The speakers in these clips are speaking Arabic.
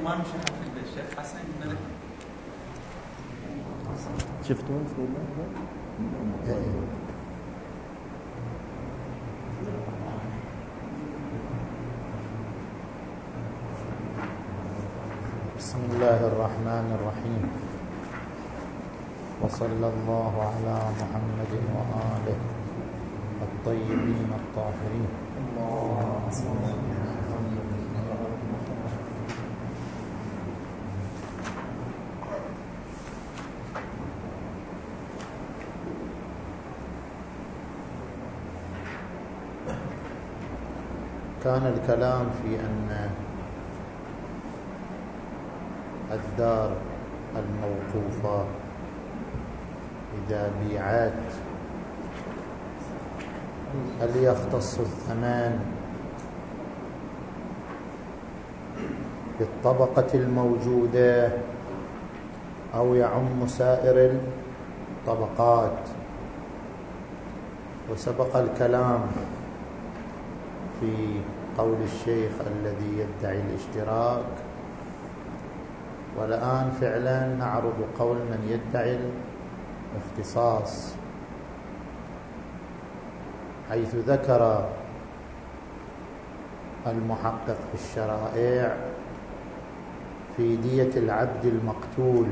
ما نشرح في الشيخ حسن الملك. شفتون بسم الله الرحمن الرحيم، وصلى الله على محمد وآله الطيبين الطاهرين. كان الكلام في أن الدار الموقوفة إذا بيعت هل يختص الثمن بالطبقة الموجودة أو يعم سائر الطبقات؟ وسبق الكلام في قول الشيخ الذي يدعي الاشتراك، والآن فعلا نعرض قول من يدعي الاختصاص، حيث ذكر المحقق في الشرائع في دية العبد المقتول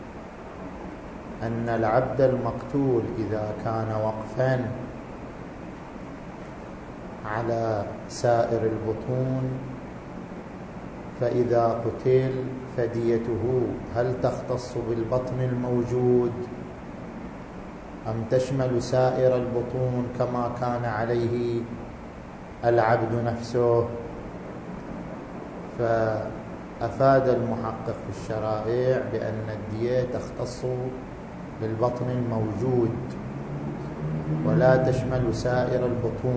أن العبد المقتول إذا كان وقفا على سائر البطون فإذا قتل فديته هل تختص بالبطن الموجود أم تشمل سائر البطون كما كان عليه العبد نفسه؟ فأفاد المحقق في الشرائع بأن الدية تختص بالبطن الموجود ولا تشمل سائر البطون.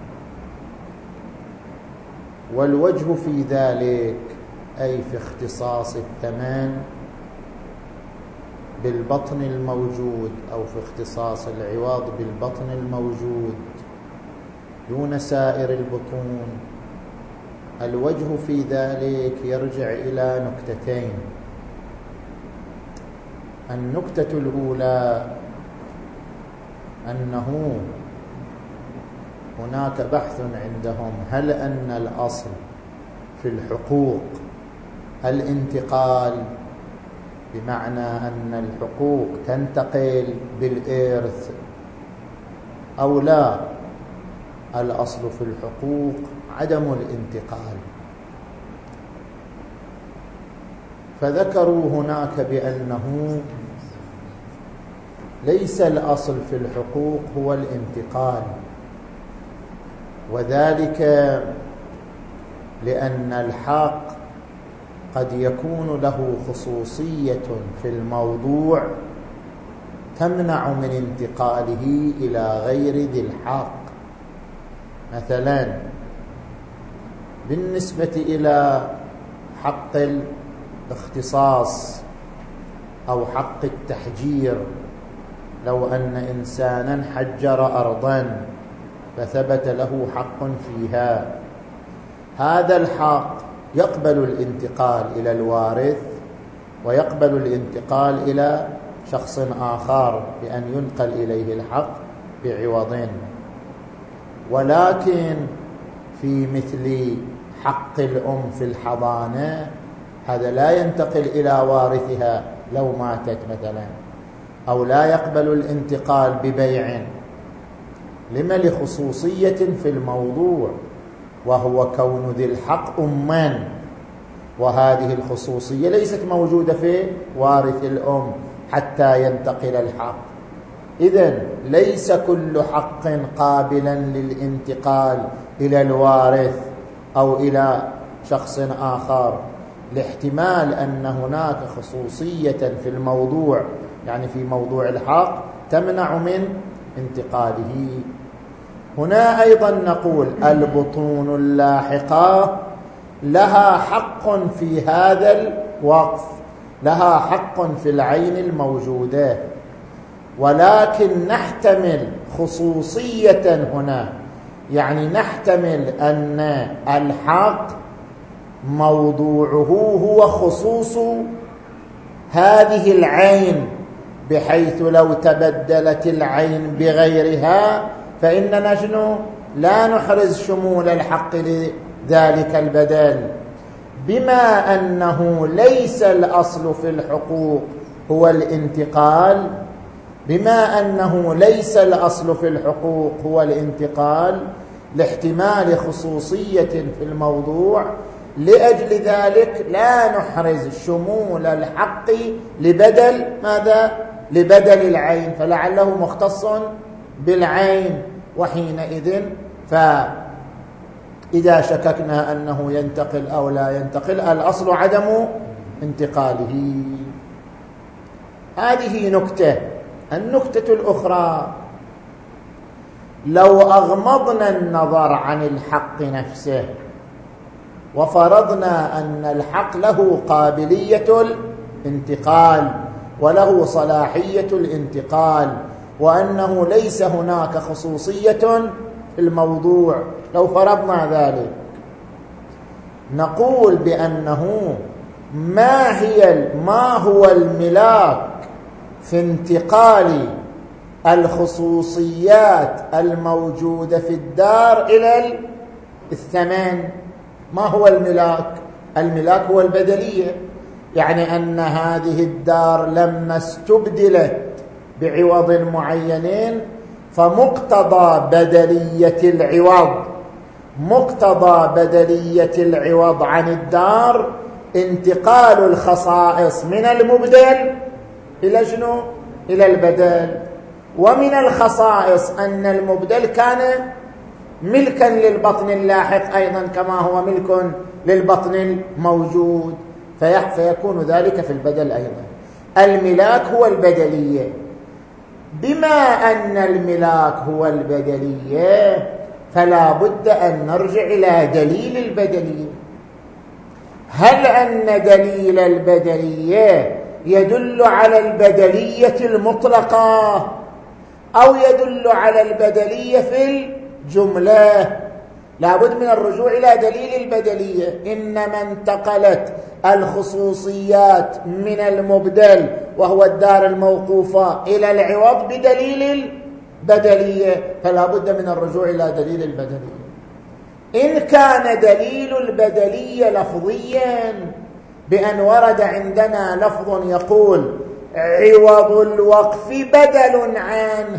والوجه في ذلك أي في اختصاص الثمن بالبطن الموجود أو في اختصاص العوض بالبطن الموجود دون سائر البطون، الوجه في ذلك يرجع إلى نكتتين. النكتة الأولى أنه هناك بحث عندهم هل أن الأصل في الحقوق الانتقال، بمعنى أن الحقوق تنتقل بالإرث، أو لا، الأصل في الحقوق عدم الانتقال. فذكروا هناك بأنه ليس الأصل في الحقوق هو الانتقال، وذلك لأن الحق قد يكون له خصوصية في الموضوع تمنع من انتقاله إلى غير ذي الحق. مثلا بالنسبة إلى حق الاختصاص أو حق التحجير، لو أن إنسانا حجر أرضا فثبت له حق فيها، هذا الحق يقبل الانتقال إلى الوارث ويقبل الانتقال إلى شخص آخر بأن ينقل إليه الحق بعوض. ولكن في مثل حق الأم في الحضانة هذا لا ينتقل إلى وارثها لو ماتت مثلا، أو لا يقبل الانتقال ببيع، لما؟ لخصوصية في الموضوع، وهو كون ذي الحق أما، وهذه الخصوصية ليست موجودة في وارث الأم حتى ينتقل الحق. إذن ليس كل حق قابلا للانتقال إلى الوارث أو إلى شخص آخر، لاحتمال أن هناك خصوصية في الموضوع، يعني في موضوع الحق، تمنع من انتقاله. هنا أيضا نقول البطون اللاحقة لها حق في هذا الوقف، لها حق في العين الموجودة، ولكن نحتمل خصوصية هنا، يعني نحتمل أن الحق موضوعه هو خصوص هذه العين، بحيث لو تبدلت العين بغيرها فإننا شنو؟ لا نحرز شمول الحق لذلك البدل. بما أنه ليس الأصل في الحقوق هو الانتقال، بما أنه ليس الأصل في الحقوق هو الانتقال لاحتمال خصوصية في الموضوع، لأجل ذلك لا نحرز شمول الحق لبدل ماذا؟ لبدل العين، فلعله مختص بالعين. وحينئذ فإذا شككنا أنه ينتقل أو لا ينتقل، الأصل عدم انتقاله. هذه نكتة. النكتة الأخرى: لو أغمضنا النظر عن الحق نفسه وفرضنا أن الحق له قابلية الانتقال وله صلاحية الانتقال، وأنه ليس هناك خصوصية في الموضوع، لو فرضنا ذلك، نقول بأنه ما هو الملاك في انتقال الخصوصيات الموجودة في الدار إلى الثمن؟ ما هو الملاك؟ الملاك هو البدلية، يعني أن هذه الدار لما استبدلت بعوض معين فمقتضى بدلية العوض عن الدار انتقال الخصائص من المبدل إلى شنو؟ إلى البدل. ومن الخصائص أن المبدل كان ملكا للبطن اللاحق أيضا كما هو ملك للبطن الموجود، فيكون ذلك في البدل أيضا. الملاك هو البدلية. بما أن الملاك هو البدلية فلا بد أن نرجع إلى دليل البدلية. هل أن دليل البدلية يدل على البدلية المطلقة أو يدل على البدلية في الجملة؟ لا بد من الرجوع إلى دليل البدلية. إنما انتقلت الخصوصيات من المبدل وهو الدار الموقوفة إلى العوض بدليل البدلية، فلا بد من الرجوع إلى دليل البدلية. إن كان دليل البدلية لفظيا بأن ورد عندنا لفظ يقول عوض الوقف بدل عنه،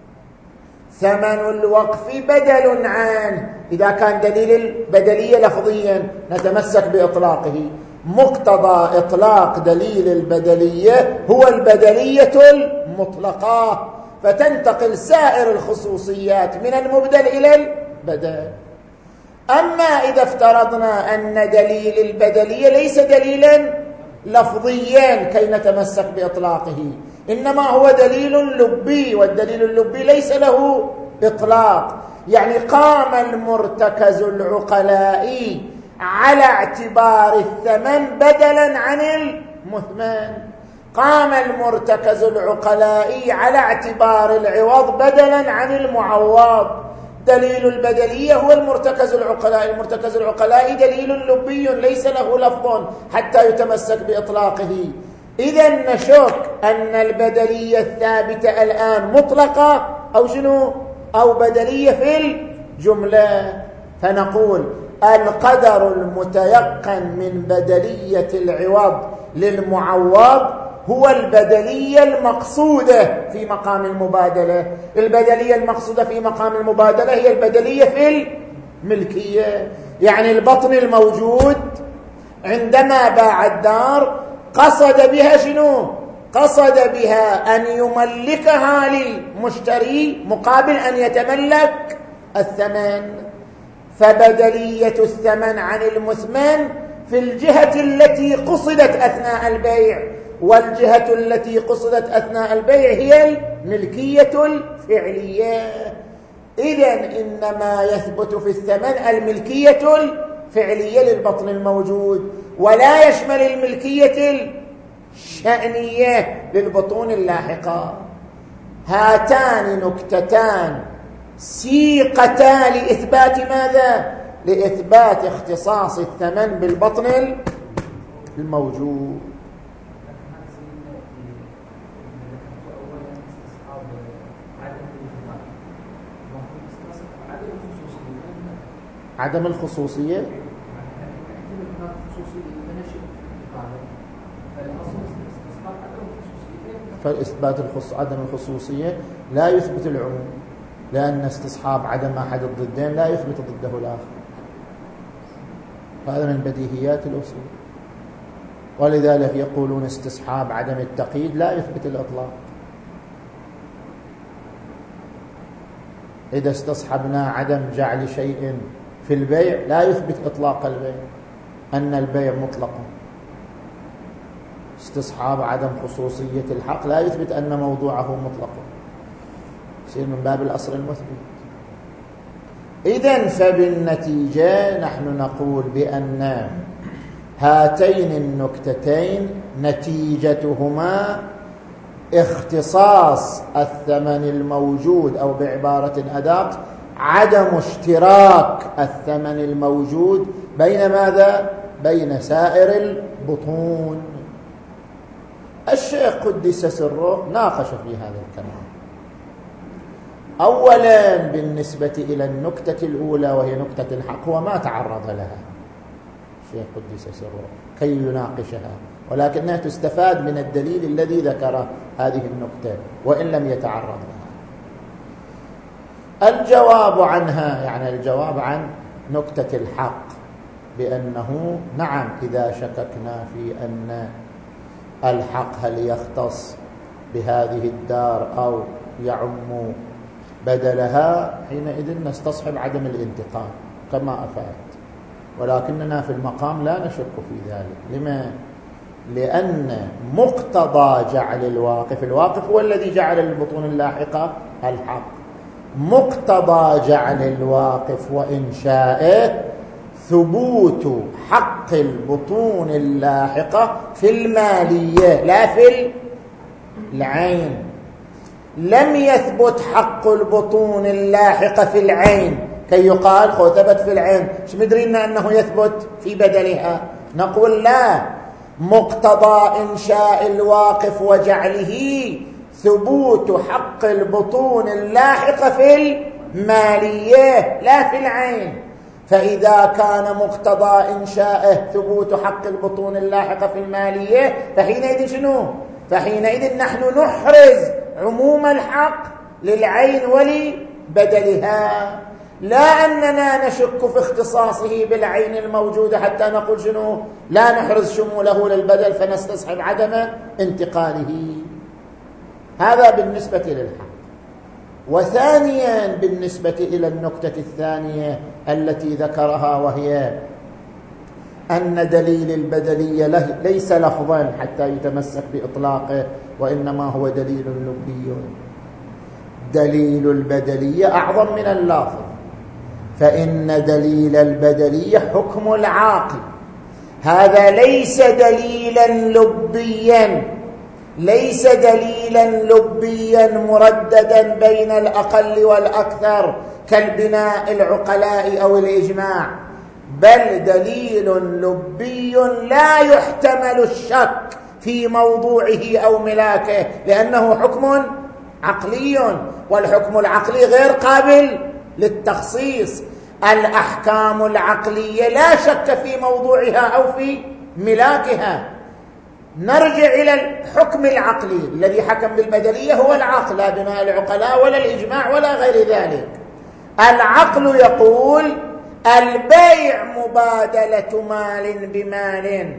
ثمن الوقف بدل عنه، إذا كان دليل البدلية لفظيا نتمسك بإطلاقه. مقتضى إطلاق دليل البدلية هو البدلية المطلقة، فتنتقل سائر الخصوصيات من المبدل إلى البدل. أما إذا افترضنا أن دليل البدلية ليس دليلا لفظيا كي نتمسك بإطلاقه، إنما هو دليل لبي، والدليل اللبي ليس له إطلاق، يعني قام المرتكز العقلائي على اعتبار الثمن بدلا عن المثمن، قام المرتكز العقلائي على اعتبار العوض بدلا عن المعوض. دليل البدلية هو المرتكز العقلائي، المرتكز العقلائي دليل لبي ليس له لفظ حتى يتمسك بإطلاقه. إذن نشك أن البدلية الثابتة الآن مطلقة أو شنو؟ أو بدلية في الجملة، فنقول القدر المتيقن من بدلية العوض للمعوض هو البدلية المقصودة في مقام المبادلة. البدلية المقصودة في مقام المبادلة هي البدلية في الملكية، يعني البطن الموجود عندما باع الدار قصد بها شنو؟ قصد بها أن يملكها للمشتري مقابل أن يتملك الثمن، فبدلية الثمن عن المثمن في الجهة التي قصدت أثناء البيع، والجهة التي قصدت أثناء البيع هي الملكية الفعلية. إذن إنما يثبت في الثمن الملكية الفعلية للبطن الموجود، ولا يشمل الملكية الشأنية للبطون اللاحقة. هاتان نكتتان سيقتا لإثبات ماذا؟ لإثبات اختصاص الثمن بالبطن الموجود. عدم الخصوصية فإثبات عدم الخصوصية لا يثبت العموم، لأن استصحاب عدم أحد الضدين لا يثبت ضده الآخر. هذا من بديهيات الأصول، ولذلك يقولون استصحاب عدم التقييد لا يثبت الإطلاق. إذا استصحبنا عدم جعل شيء في البيع لا يثبت إطلاق البيع، أن البيع مطلق. استصحاب عدم خصوصية الحق لا يثبت أن موضوعه مطلق، يصير من باب الأصل المثبت. إذن فبالنتيجة نحن نقول بأن هاتين النكتتين نتيجتهما اختصاص الثمن الموجود، أو بعبارة أدق عدم اشتراك الثمن الموجود بين ماذا؟ بين سائر البطون. الشيخ قدس سره ناقش في هذا الكلام. أولا بالنسبة إلى النكتة الأولى وهي نكتة الحق هو ما تعرض لها الشيخ قدس سره كي يناقشها، ولكنها تستفاد من الدليل الذي ذكر هذه النكتة وإن لم يتعرض لها. الجواب عنها يعني الجواب عن نكتة الحق بأنه نعم، إذا شككنا في أن الحق هل يختص بهذه الدار أو يعم بدلها، حينئذ نستصحب عدم الانتقال كما أفاد، ولكننا في المقام لا نشك في ذلك. لما؟ لأن مقتضى جعل الواقف هو الذي جعل البطون اللاحقة الحق. مقتضى جعل الواقف وإنشائه ثبوت حق البطون اللاحقة في المالية لا في العين. لم يثبت حق البطون اللاحقة في العين كي يقال خو ثبت في العين، مش مدرينا أنه يثبت في بدلها. نقول لا، مقتضى إنشاء الواقف وجعله ثبوت حق البطون اللاحقة في المالية لا في العين. فإذا كان مقتضى إنشائه ثبوت حق البطون اللاحقة في المالية فحينئذ شنو؟ فحينئذ نحن نحرز عموم الحق للعين ولبدلها، لا أننا نشك في اختصاصه بالعين الموجودة حتى نقول شنو؟ لا نحرز شموله للبدل فنستصحب عدم انتقاله. هذا بالنسبة للحق. وثانيا بالنسبة إلى النكتة الثانية التي ذكرها، وهي أن دليل البدلية ليس لفظا حتى يتمسك بإطلاقه، وإنما هو دليل لبي. دليل البدلية أعظم من اللفظ، فإن دليل البدلية حكم العاقل. هذا ليس دليلا لبيا، ليس دليلا لبيا مرددا بين الأقل والأكثر كالبناء العقلاء أو الإجماع، بل دليل لبي لا يحتمل الشك في موضوعه أو ملاكه، لأنه حكم عقلي، والحكم العقلي غير قابل للتخصيص. الأحكام العقلية لا شك في موضوعها أو في ملاكها. نرجع إلى الحكم العقلي الذي حكم بالبدلية هو العقل، لا بناء العقلاء ولا الإجماع ولا غير ذلك. العقل يقول البيع مبادلة مال بمال،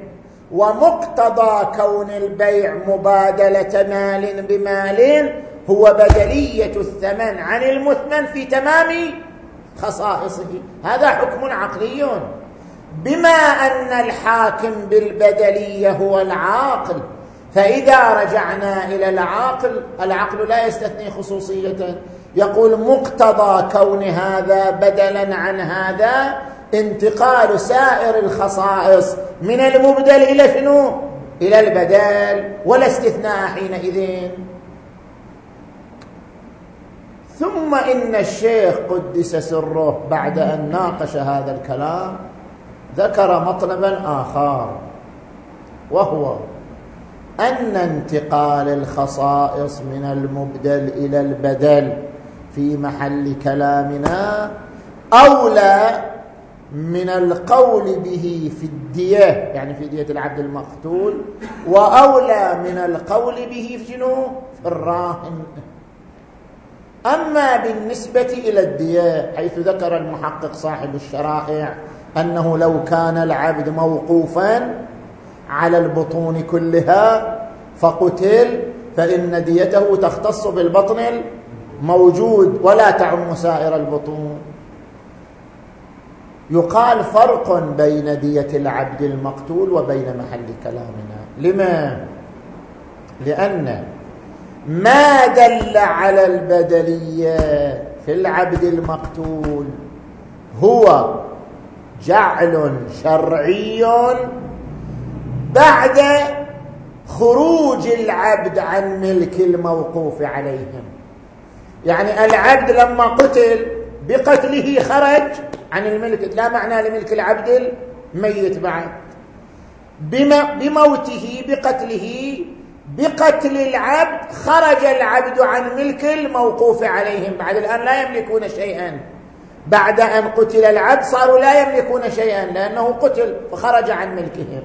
ومقتضى كون البيع مبادلة مال بمال هو بدلية الثمن عن المثمن في تمام خصائصه. هذا حكم عقلي. بما أن الحاكم بالبدلية هو العاقل، فإذا رجعنا إلى العقل لا يستثني خصوصية، يقول مقتضى كون هذا بدلا عن هذا انتقال سائر الخصائص من المبدل إلى شنو؟ إلى البدل، ولا استثناء حينئذ. ثم إن الشيخ قدس سره بعد أن ناقش هذا الكلام ذكر مطلبا آخر، وهو أن انتقال الخصائص من المبدل إلى البدل في محل كلامنا أولى من القول به في الدية، يعني في دية العبد المقتول، وأولى من القول به في شنو؟ في الراهن. أما بالنسبة إلى الدية حيث ذكر المحقق صاحب الشرائع أنه لو كان العبد موقوفا على البطون كلها فقتل فإن ديته تختص بالبطن الموجود ولا تعم سائر البطون. يقال فرق بين دية العبد المقتول وبين محل كلامنا. لما؟ لأن ما دل على البدلية في العبد المقتول هو جعل شرعي بعد خروج العبد عن ملك الموقوف عليهم. يعني العبد لما قتل بقتله خرج عن الملك، لا معنى لملك العبد الميت بعد. بموته بقتله بقتل العبد خرج العبد عن ملك الموقوف عليهم، بعد الآن لا يملكون شيئا. بعد أن قتل العبد صاروا لا يملكون شيئا لأنه قتل فخرج عن ملكهم.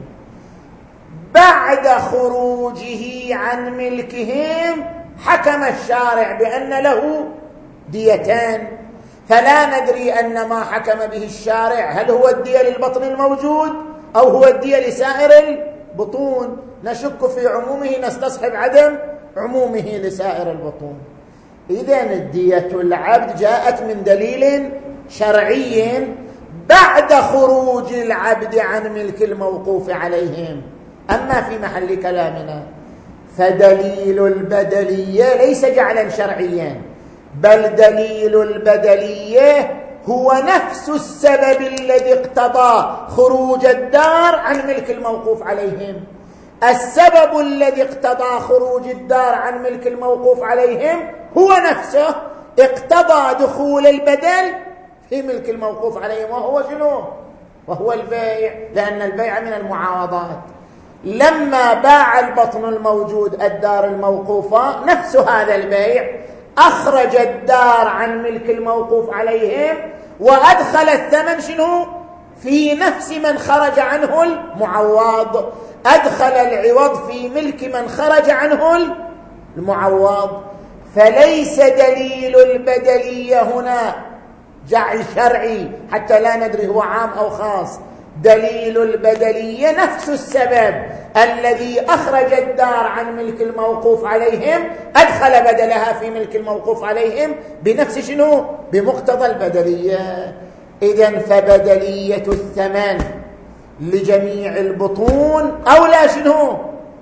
بعد خروجه عن ملكهم حكم الشارع بأن له ديتان، فلا ندري أن ما حكم به الشارع هل هو الدية للبطن الموجود أو هو الدية لسائر البطون. نشك في عمومه نستصحب عدم عمومه لسائر البطون. إذن الدية العبد جاءت من دليل شرعي بعد خروج العبد عن ملك الموقوف عليهم. أما في محل كلامنا فدليل البدلية ليس جعلا شرعيا، بل دليل البدلية هو نفس السبب الذي اقتضى خروج الدار عن ملك الموقوف عليهم. السبب الذي اقتضى خروج الدار عن ملك الموقوف عليهم هو نفسه اقتضى دخول البدل في ملك الموقوف عليهم، وهو شنو؟ وهو البيع، لأن البيع من المعاوضات. لما باع البطن الموجود الدار الموقوفة نفس هذا البيع أخرج الدار عن ملك الموقوف عليهم وأدخل الثمن شنو؟ في نفس من خرج عنه المعوض، أدخل العوض في ملك من خرج عنه المعوض. فليس دليل البدلية هنا جعل شرعي حتى لا ندري هو عام أو خاص. دليل البدلية نفس السبب الذي أخرج الدار عن ملك الموقوف عليهم أدخل بدلها في ملك الموقوف عليهم بنفس شنو؟ بمقتضى البدلية. إذن فبدلية الثمن لجميع البطون أولى شنو؟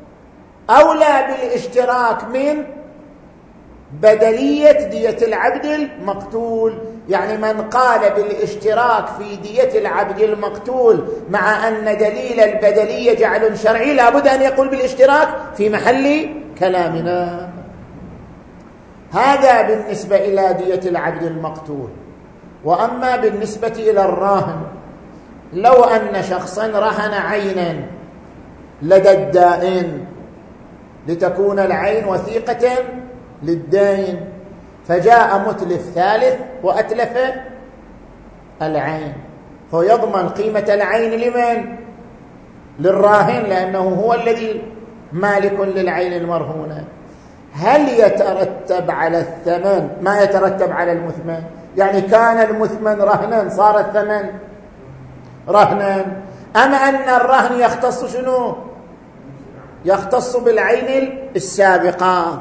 أولى بالاشتراك من بدلية دية العبد المقتول. يعني من قال بالاشتراك في دية العبد المقتول مع أن دليل البدلية جعل شرعي لابد أن يقول بالاشتراك في محل كلامنا. هذا بالنسبة إلى دية العبد المقتول. وأما بالنسبة إلى الراهن، لو أن شخصا رهن عينا لدى الدائن لتكون العين وثيقة للدين، فجاء متلف ثالث وأتلف العين، فيضمن قيمة العين لمن؟ للراهن، لأنه هو الذي مالك للعين المرهونة. هل يترتب على الثمن ما يترتب على المثمن؟ يعني كان المثمن رهنا صار الثمن رهنا، أما أن الرهن يختص شنو؟ يختص بالعين السابقة.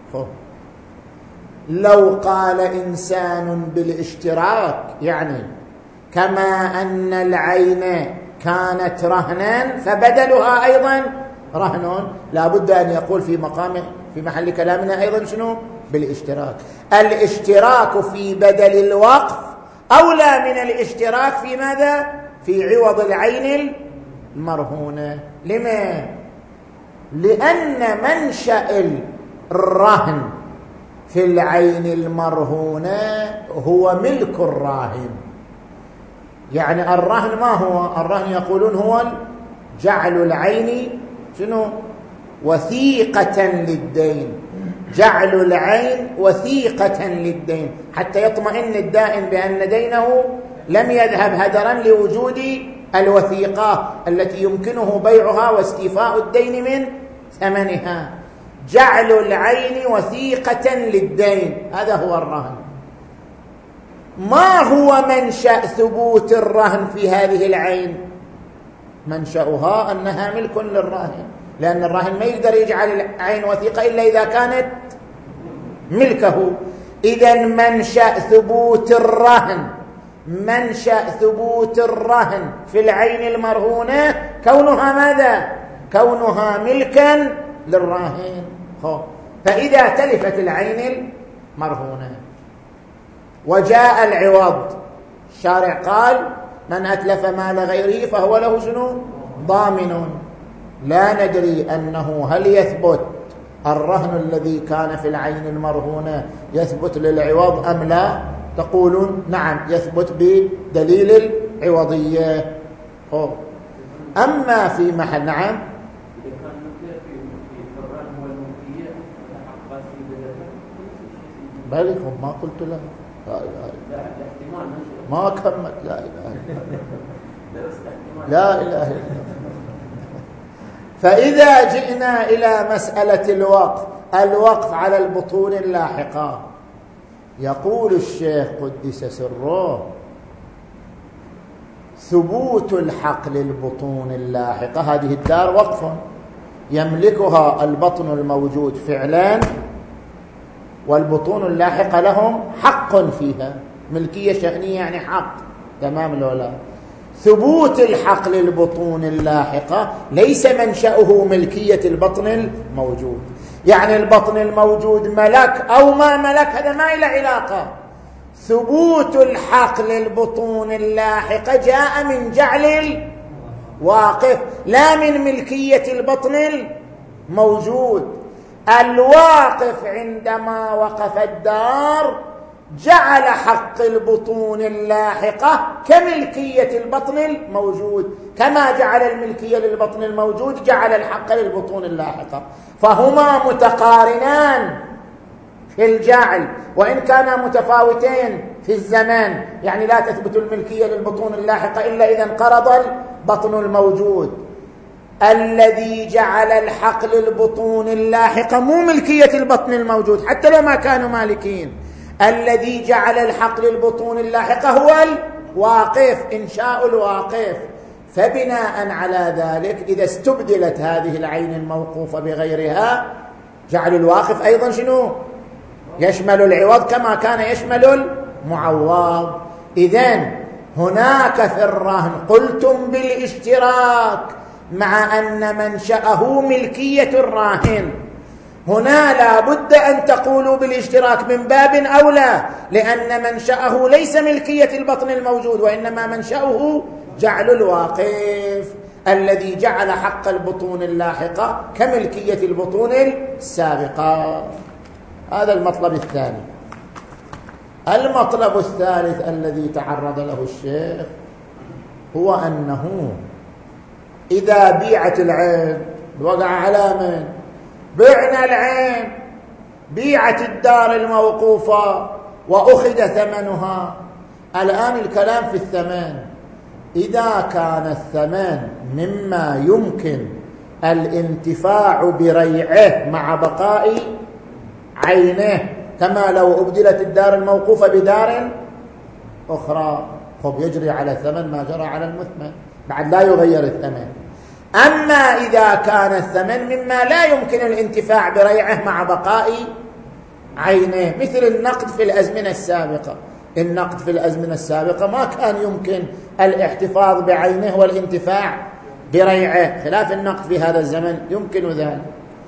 لو قال إنسان بالاشتراك يعني كما أن العين كانت رهنا فبدلها أيضا رهن، لابد أن يقول في مقام في محل كلامنا أيضا شنو؟ بالاشتراك. الاشتراك في بدل الوقف أولى من الاشتراك في ماذا؟ في عوض العين المرهونة. لما؟ لأن منشأ الرهن في العين المرهونة هو ملك الراهن. يعني الرهن ما هو؟ الرهن يقولون هو جعل العين شنو؟ وثيقة للدين، جعل العين وثيقة للدين حتى يطمئن الدائن بأن دينه لم يذهب هدرا لوجود الوثيقة التي يمكنه بيعها واستيفاء الدين من ثمنها. جعل العين وثيقة للدين هذا هو الرهن. ما هو منشأ ثبوت الرهن في هذه العين؟ منشأها أنها ملك للراهن، لأن الراهن ما يقدر يجعل العين وثيقة إلا إذا كانت ملكه. إذن منشأ ثبوت الرهن، منشأ ثبوت الرهن في العين المرهونة كونها ماذا؟ كونها ملكا للراهن. فإذا تلفت العين المرهونة وجاء العوض، الشارع قال من أتلف مال غيره فهو له شنو؟ ضامن. لا ندري أنه هل يثبت الرهن الذي كان في العين المرهونة يثبت للعوض أم لا؟ تقولون نعم يثبت بدليل العوضية. أما في محل نعم بالكم ما قلت له لا إله ما كمل لا إله لا إله إلا. فإذا جئنا إلى مسألة الوقف على البطون اللاحقة، يقول الشيخ قدس سره ثبوت الحق للبطون اللاحقة. هذه الدار وقف يملكها البطن الموجود فعلا، والبطون اللاحقة لهم حق فيها، ملكية شأنية يعني حق، تمام لولا. ثبوت الحق للبطون اللاحقة ليس منشأه ملكية البطن الموجود، يعني البطن الموجود ملك أو ما ملك هذا ما له علاقة. ثبوت الحق للبطون اللاحقة جاء من جعل الواقف لا من ملكية البطن الموجود. الواقف عندما وقف الدار جعل حق البطون اللاحقة كملكية البطن الموجود، كما جعل الملكية للبطن الموجود جعل الحق للبطون اللاحقة، فهما متقارنان في الجعل وإن كانا متفاوتين في الزمان. يعني لا تثبت الملكية للبطون اللاحقة إلا إذا انقرض البطن الموجود. الذي جعل الحق للبطون اللاحقة مو ملكية البطن الموجود حتى لو ما كانوا مالكين، الذي جعل الحق للبطون اللاحقة هو الواقف، إنشاء الواقف. فبناء على ذلك إذا استبدلت هذه العين الموقوفة بغيرها جعل الواقف أيضا شنو؟ يشمل العوض كما كان يشمل المعوض. إذن هناك في الرهن قلتم بالاشتراك مع أن منشأه ملكية الراهن، هنا لا بد أن تقولوا بالاشتراك من باب أولى، لأن منشأه ليس ملكية البطن الموجود وإنما منشأه جعل الواقف الذي جعل حق البطون اللاحقة كملكية البطون السابقة. هذا المطلب الثاني. المطلب الثالث الذي تعرض له الشيخ هو أنه إذا بيعت العين وقع على من؟ بعنا العين، بيعت الدار الموقوفة وأخذ ثمنها. الآن الكلام في الثمن. إذا كان الثمن مما يمكن الانتفاع بريعه مع بقاء عينه، كما لو أبدلت الدار الموقوفة بدار أخرى، يجري على الثمن ما جرى على المثمن، بعد لا يغير الثمن. أما إذا كان الثمن مما لا يمكن الانتفاع بريعه مع بقاء عينه، مثل النقد في الأزمنة السابقة. النقد في الأزمنة السابقة ما كان يمكن الاحتفاظ بعينه والانتفاع بريعه، خلاف النقد في هذا الزمن يمكن ذلك.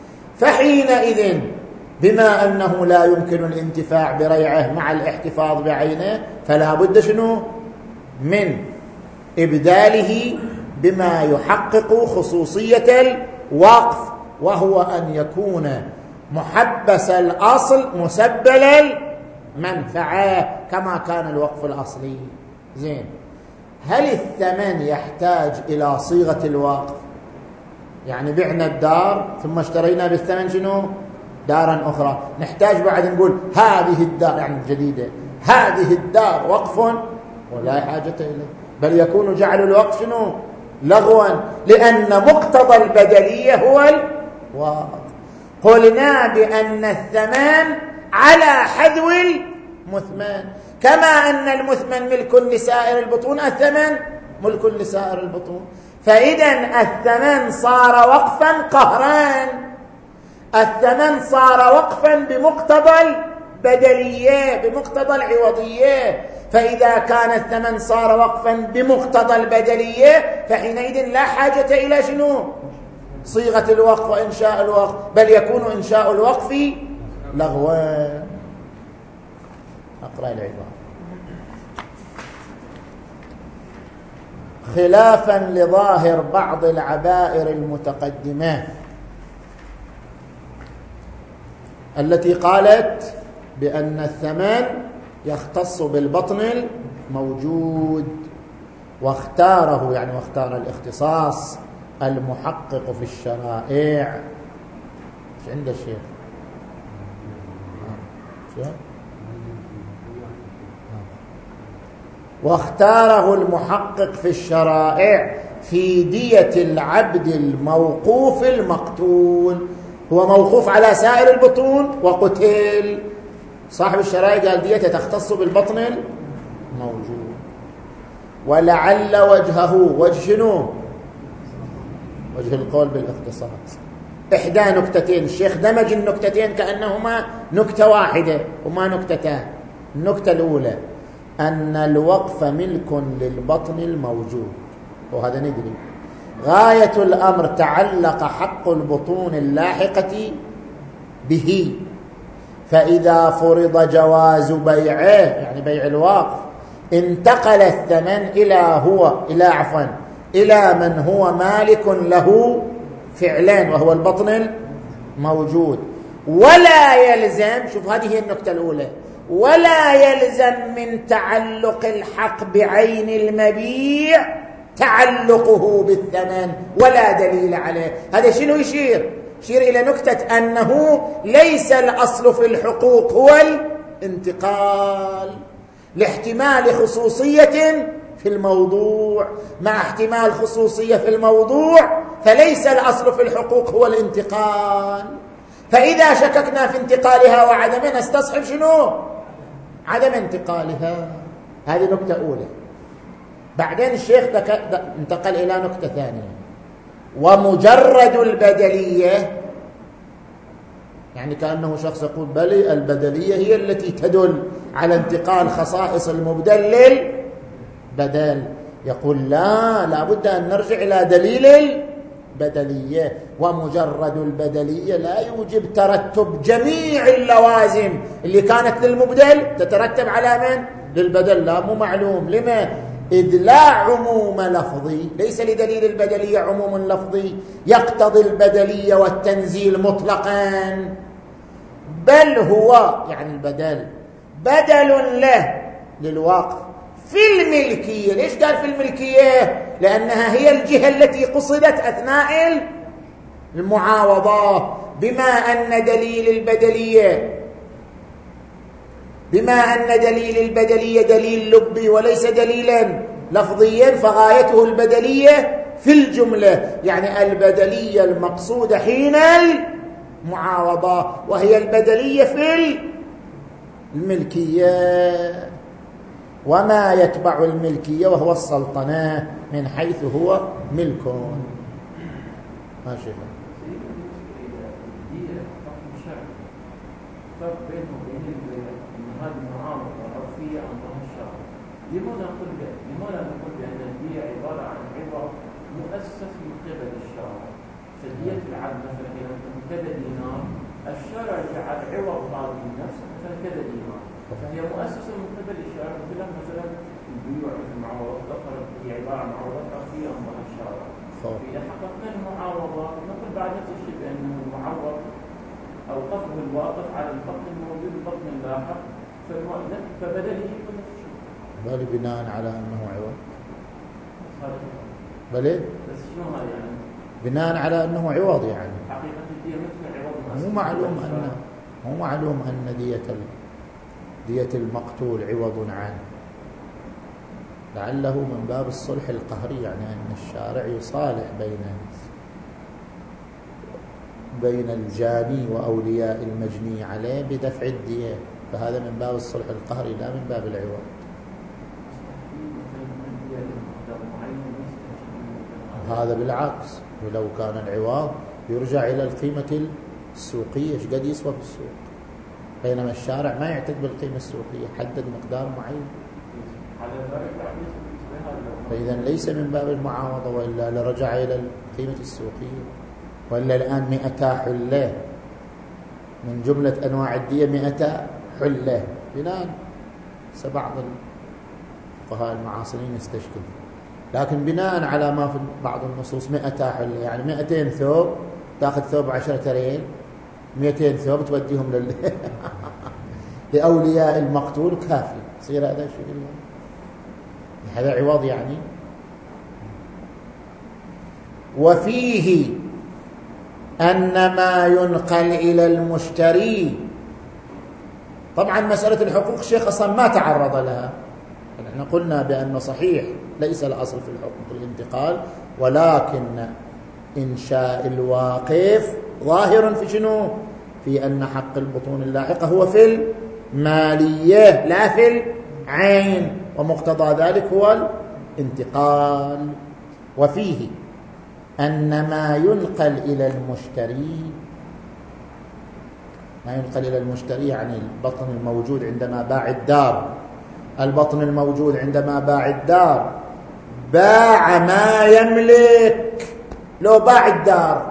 فحينئذ بما أنه لا يمكن الانتفاع بريعه مع الاحتفاظ بعينه فلا بد شنو؟ من إبداله بما يحقق خصوصية الوقف، وهو أن يكون محبس الأصل مسبل المنفعة كما كان الوقف الأصلي. زين، هل الثمن يحتاج إلى صيغة الوقف؟ يعني بعنا الدار ثم اشترينا بالثمن شنو؟ دارا أخرى، نحتاج بعد نقول هذه الدار يعني الجديدة هذه الدار وقف ولا حاجة إليه، بل يكون جعل الوقف شنو؟ لغوا، لأن مقتضى البدلية هو الوقف. قلنا بأن الثمن على حذو المثمن، كما أن المثمن ملك لسائر البطون الثمن ملك لسائر البطون، فإذا الثمن صار وقفا قهرا، الثمن صار وقفا بمقتضى البدلية بمقتضى العوضية. فإذا كان الثمن صار وقفا بمقتضى البدلية فحينئذ لا حاجة إلى شنو؟ صيغة الوقف وإنشاء الوقف، بل يكون إنشاء الوقف لغوا. أقرأ العبارة: خلافا لظاهر بعض العبائر المتقدمة التي قالت بأن الثمن يختص بالبطن الموجود، واختاره يعني واختار الاختصاص المحقق في الشرائع. ايش عنده الشيخ؟ واختاره المحقق في الشرائع في دية العبد الموقوف المقتول، هو موقوف على سائر البطون وقتل، صاحب الشرائع قال ديته تختص بالبطن الموجود. ولعل وجهه وجه شنو؟ وجه القول بالاختصاص. إحدى نكتتين، الشيخ دمج النكتتين كأنهما نكتة واحدة وما نكتتان. النكتة الأولى أن الوقف ملك للبطن الموجود، وهذا ندري. غاية الأمر تعلق حق البطون اللاحقة به، فإذا فرض جواز بيعه يعني بيع الوقف انتقل الثمن إلى من هو مالك له فعلان وهو البطن الموجود. ولا يلزم، شوف هذه هي النكتة الأولى، ولا يلزم من تعلق الحق بعين المبيع تعلقه بالثمن ولا دليل عليه. هذا شنو يشير إلى نكتة أنه ليس الأصل في الحقوق هو الانتقال، لاحتمال خصوصية في الموضوع. مع احتمال خصوصية في الموضوع فليس الأصل في الحقوق هو الانتقال، فإذا شككنا في انتقالها وعدمه نستصحب شنو؟ عدم انتقالها. هذه نكتة أولى. بعدين الشيخ انتقل إلى نكتة ثانية: ومجرد البدلية، يعني كأنه شخص يقول بلي البدلية هي التي تدل على انتقال خصائص المبدل للبدل. يقول لا بد أن نرجع إلى دليل البدلية، ومجرد البدلية لا يوجب ترتب جميع اللوازم اللي كانت للمبدل تترتب على من؟ للبدل. لا، مو معلوم. لما؟ إذ لا عموم لفظي، ليس لدليل البدلية عموم لفظي يقتضي البدلية والتنزيل مطلقا، بل هو يعني البدل بدل له للوقف في الملكية. ليش قال في الملكية؟ لأنها هي الجهة التي قصدت أثناء المعاوضة، بما أن دليل البدلية دليل لبي وليس دليلا لفظيا، فغايته البدلية في الجملة، يعني البدلية المقصودة حين المعاوضة، وهي البدلية في الملكية وما يتبع الملكية وهو السلطنة من حيث هو ملك. ماشي. فرق بينه وبين هذه المعاملة العرفية عن ظهر الشرع. لماذا نقول بأن الدية عبارة عن عوض مؤسس من قبل الشرع؟ فدية العبد مثلا إذا كانت كذا دينار، الشرع جعل عوض هذه النفس مثلا كذا دينار، فهي مؤسسة من قبل الشرع. مثلا البيوع المعاوضة هي عبارة عن معاوضات عرفية عن ظهر الشرع. إذا حققنا المعاوضة نقول بعد نفس الشيء بأن المعوض أو وقفه الواقف على البطن الموجود البطن اللاحق فبدله يكون نفس الشيء. بل بناء على أنه عوض. بل بس شنو هذا يعني؟ بناء على أنه عوض يعني. حقيقة الدية مثل عوض. مو معلوم أن دية المقتول عوض عنه. لعله من باب الصلح القهري، يعني أن الشارع يصالح بين الجاني وأولياء المجني عليه بدفع الدية، فهذا من باب الصلح القهري لا من باب العوض. هذا بالعكس، ولو كان العوض يرجع إلى القيمة السوقية، ايش قد يسوى في السوق، بينما الشارع ما يعتد بالقيمة السوقية، حدد مقدار معين. فإذا ليس من باب المعاوضة، وإلا لرجع إلى القيمة السوقية. وإلا الآن 200 حلة من جملة أنواع الدية، 200 حلة بناء بعض الفقهاء المعاصرين يستشكل، لكن بناء على ما في بعض النصوص 200 حلة، يعني 200 ثوب، تأخذ ثوب 10 ريال، 200 ثوب توديهم لأولياء المقتول كافي، يصير هذا شيء، هذا عوض يعني. وفيه أن ما ينقل إلى المشتري، طبعا مسألة الحقوق الشيخ أصلا ما تعرض لها، نحن قلنا بأنه صحيح ليس الأصل في الحقوق الانتقال، ولكن إنشاء الواقف ظاهر في شنو؟ في أن حق البطون اللاحقة هو في المالية لا في العين، ومقتضى ذلك هو الانتقال. وفيه أن ما ينقل إلى المشتري، ما ينقل إلى المشتري يعني البطن الموجود عندما باع الدار، البطن الموجود عندما باع الدار باع ما يملك. لو باع الدار،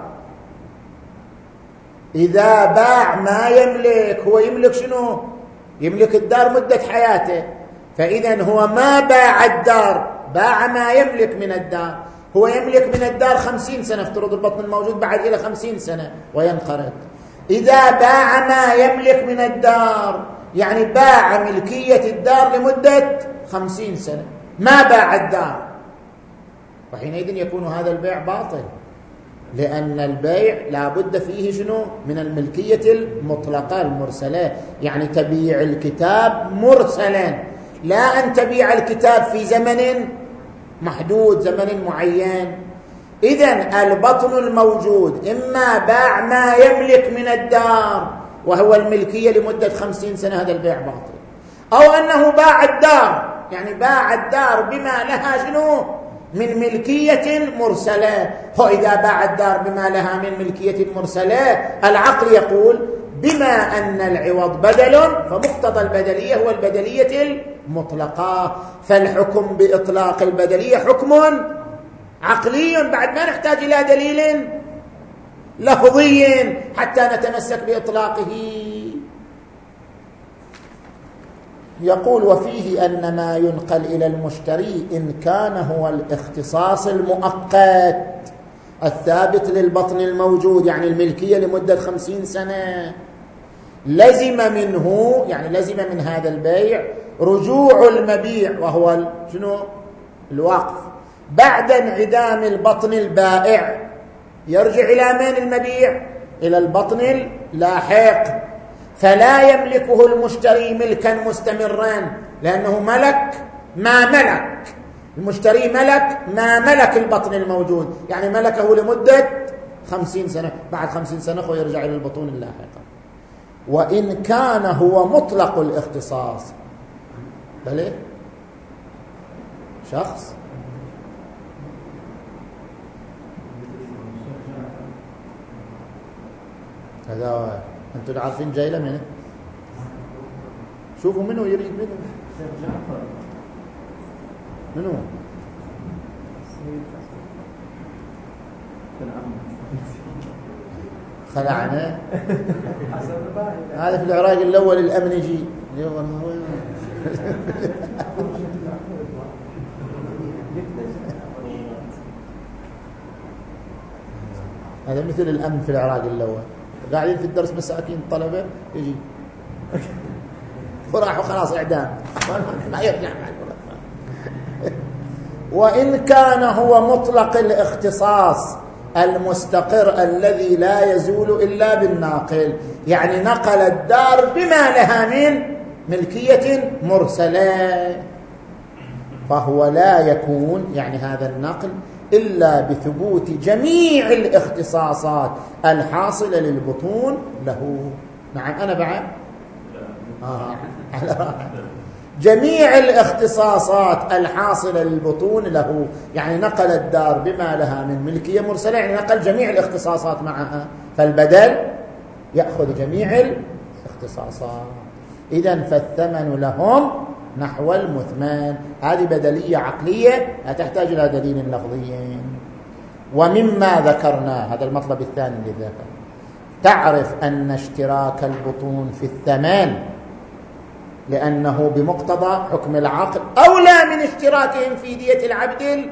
إذا باع ما يملك، هو يملك شنو؟ يملك الدار مدة حياته، فإذا هو ما باع الدار، باع ما يملك من الدار. هو يملك من الدار 50 سنة، افترض البطن الموجود بعد إلى 50 سنة وينقرض. إذا باع ما يملك من الدار يعني باع ملكية الدار لمدة 50 سنة، ما باع الدار، وحينئذ يكون هذا البيع باطل، لأن البيع لا بد فيه شنو؟ من الملكية المطلقة المرسلة، يعني تبيع الكتاب مرسلا، لا أن تبيع الكتاب في زمن محدود، زمن معين. إذن البطن الموجود إما باع ما يملك من الدار وهو الملكية لمدة 50 سنة، هذا البيع باطل، أو أنه باع الدار، يعني باع الدار بما لها شنو؟ من ملكية مرسلة. وإذا باع الدار بما لها من ملكية مرسلة، العقل يقول بما أن العوض بدل، فمقتضى البدلية هو البدلية المطلقة، فالحكم بإطلاق البدلية حكم عقلي، بعد ما نحتاج إلى دليل لفظي حتى نتمسك بإطلاقه. يقول وفيه أن ما ينقل إلى المشتري إن كان هو الاختصاص المؤقت الثابت للبطن الموجود، يعني الملكية لمدة 50 سنة، لزم منه، يعني لزم من هذا البيع رجوع المبيع، وهو شنو؟ الوقف، بعد انعدام البطن البائع، يرجع إلى من المبيع؟ إلى البطن اللاحق، فلا يملكه المشتري ملكا مستمرا، لأنه ملك ما ملك، المشتري ملك ما ملك البطن الموجود، يعني ملكه لمدة 50 سنة، بعد 50 سنة هو يرجع إلى البطون اللاحقة. وإن كان هو مطلق الاختصاص، بلى شخص هذا أنتم عارفين جاي منه، شوفوا منه يريد منه خلعنا هذا في العراق الأول الأمنجي هذا مثل الأمن في العراق الأول، قاعدين في الدرس مساكين الطلبة يجي وراحوا خلاص إعدام ما يرجع مع المرتب. وإن كان هو مطلق الاختصاص المستقر الذي لا يزول إلا بالناقل، يعني نقل الدار بما لها من ملكية مرسلة، فهو لا يكون يعني هذا النقل إلا بثبوت جميع الاختصاصات الحاصلة للبطون له. نعم أنا بعد على راحة. جميع الاختصاصات الحاصلة للبطون له، يعني نقل الدار بما لها من ملكية مرسلة، يعني نقل جميع الاختصاصات معها، فالبدل يأخذ جميع الاختصاصات. إذن فالثمن لهم نحو المثمان. هذه بدلية عقلية لا تحتاج إلى دليل لفظي. ومما ذكرنا، هذا المطلب الثاني اللي ذكر، تعرف أن اشتراك البطون في الثمن لأنه بمقتضى حكم العقل أولى من اشتراكهم في دية العبد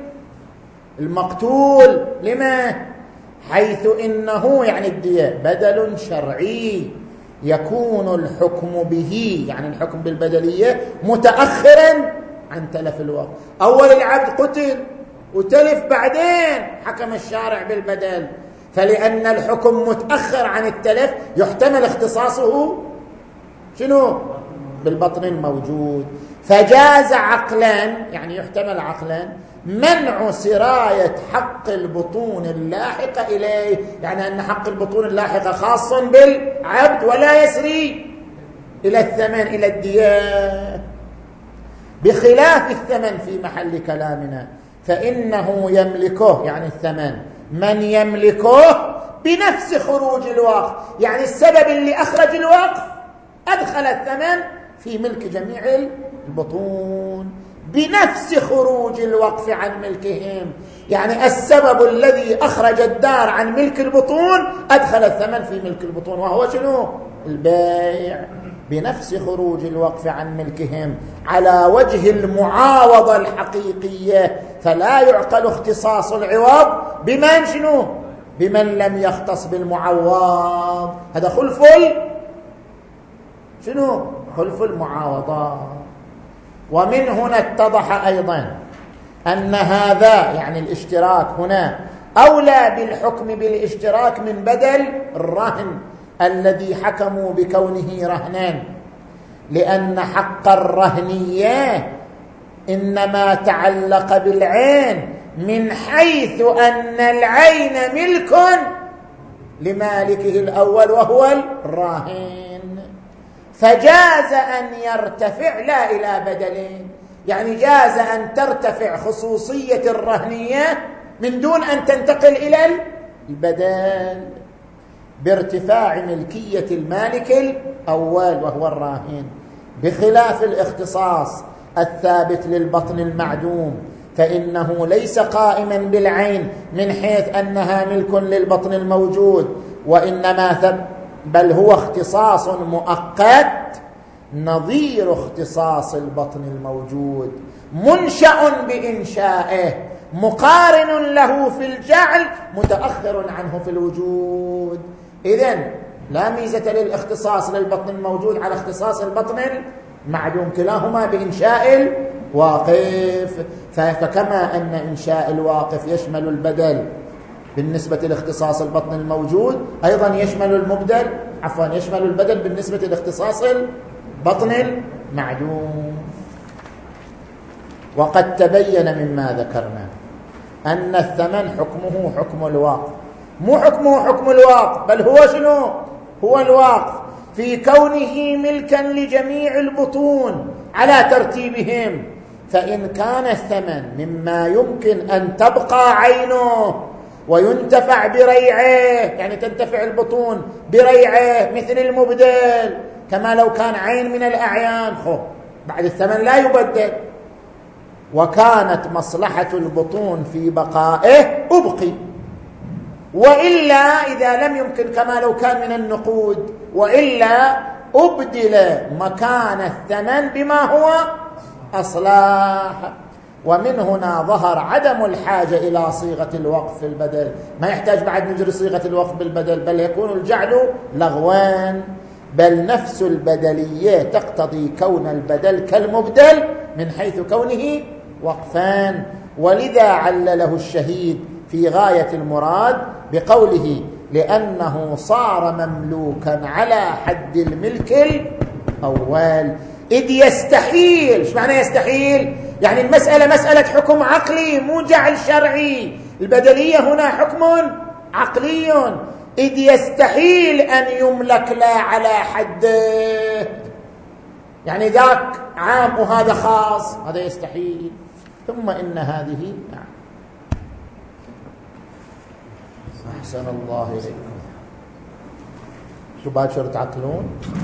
المقتول. لما؟ حيث إنه يعني الدية بدل شرعي يكون الحكم به، يعني الحكم بالبدلية متأخرا عن تلف الوقت. أول العبد قتل وتلف، بعدين حكم الشارع بالبدل، فلأن الحكم متأخر عن التلف يحتمل اختصاصه شنو؟ بالبطن الموجود. فجاز عقلا، يعني يحتمل عقلا، منع سراية حق البطون اللاحقة إليه، يعني أن حق البطون اللاحقة خاص بالعبد ولا يسري إلى الثمن إلى الدية، بخلاف الثمن في محل كلامنا، فإنه يملكه يعني الثمن من يملكه بنفس خروج الوقف، يعني السبب اللي أخرج الوقف أدخل الثمن في ملك جميع البطون بنفس خروج الوقف عن ملكهم، يعني السبب الذي أخرج الدار عن ملك البطون أدخل الثمن في ملك البطون، وهو شنو؟ البيع، بنفس خروج الوقف عن ملكهم على وجه المعاوضة الحقيقية، فلا يعقل اختصاص العوض بمن شنو؟ بمن لم يختص بالمعوض. هذا خلف شنو؟ خلف المعاوضة. ومن هنا اتضح أيضا أن هذا يعني الاشتراك هنا أولى بالحكم بالاشتراك من بدل الرهن الذي حكموا بكونه رهنا، لأن حق الرهنية إنما تعلق بالعين من حيث أن العين ملك لمالكه الأول وهو الراهن، فجاز أن يرتفع لا إلى بدل، يعني جاز أن ترتفع خصوصية الرهنية من دون أن تنتقل إلى البدل بارتفاع ملكية المالك الأول وهو الراهن، بخلاف الاختصاص الثابت للبطن المعدوم، فإنه ليس قائما بالعين من حيث أنها ملك للبطن الموجود، وإنما بل هو اختصاص مؤقت نظير اختصاص البطن الموجود، منشأ بإنشائه، مقارن له في الجعل، متأخر عنه في الوجود. إذن لا ميزة للاختصاص للبطن الموجود على اختصاص البطن المعدوم، كلاهما بإنشاء الواقف. فكما أن إنشاء الواقف يشمل البدل بالنسبة لاختصاص البطن الموجود، أيضا يشمل المبدل يشمل البدل بالنسبة لاختصاص البطن المعدوم. وقد تبين مما ذكرنا أن الثمن حكمه حكم الواقف، مو حكمه حكم الواقف، بل هو شنو؟ هو الواقف في كونه ملكا لجميع البطون على ترتيبهم. فإن كان الثمن مما يمكن أن تبقى عينه وينتفع بريعه، يعني تنتفع البطون بريعه مثل المبدل، كما لو كان عين من الأعيان بعد الثمن لا يبدل، وكانت مصلحة البطون في بقائه أبقي، وإلا إذا لم يمكن كما لو كان من النقود، وإلا أبدل مكان الثمن بما هو أصلاح. ومن هنا ظهر عدم الحاجة إلى صيغة الوقف في البدل، ما يحتاج بعد نجري صيغة الوقف بالبدل، بل يكون الجعل لغوان، بل نفس البدلية تقتضي كون البدل كالمبدل من حيث كونه وقفان. ولذا علله الشهيد في غاية المراد بقوله لأنه صار مملوكا على حد الملك الأول، إذ يستحيل. ايش معنى يستحيل؟ يعني المسألة مسألة حكم عقلي مو جعل شرعي، البدلية هنا حكم عقلي، إذ يستحيل أن يملك لا على حده، يعني ذاك عام وهذا خاص، هذا يستحيل. ثم إن هذه نعم. أحسن الله إليكم. شو باكر تعقلون؟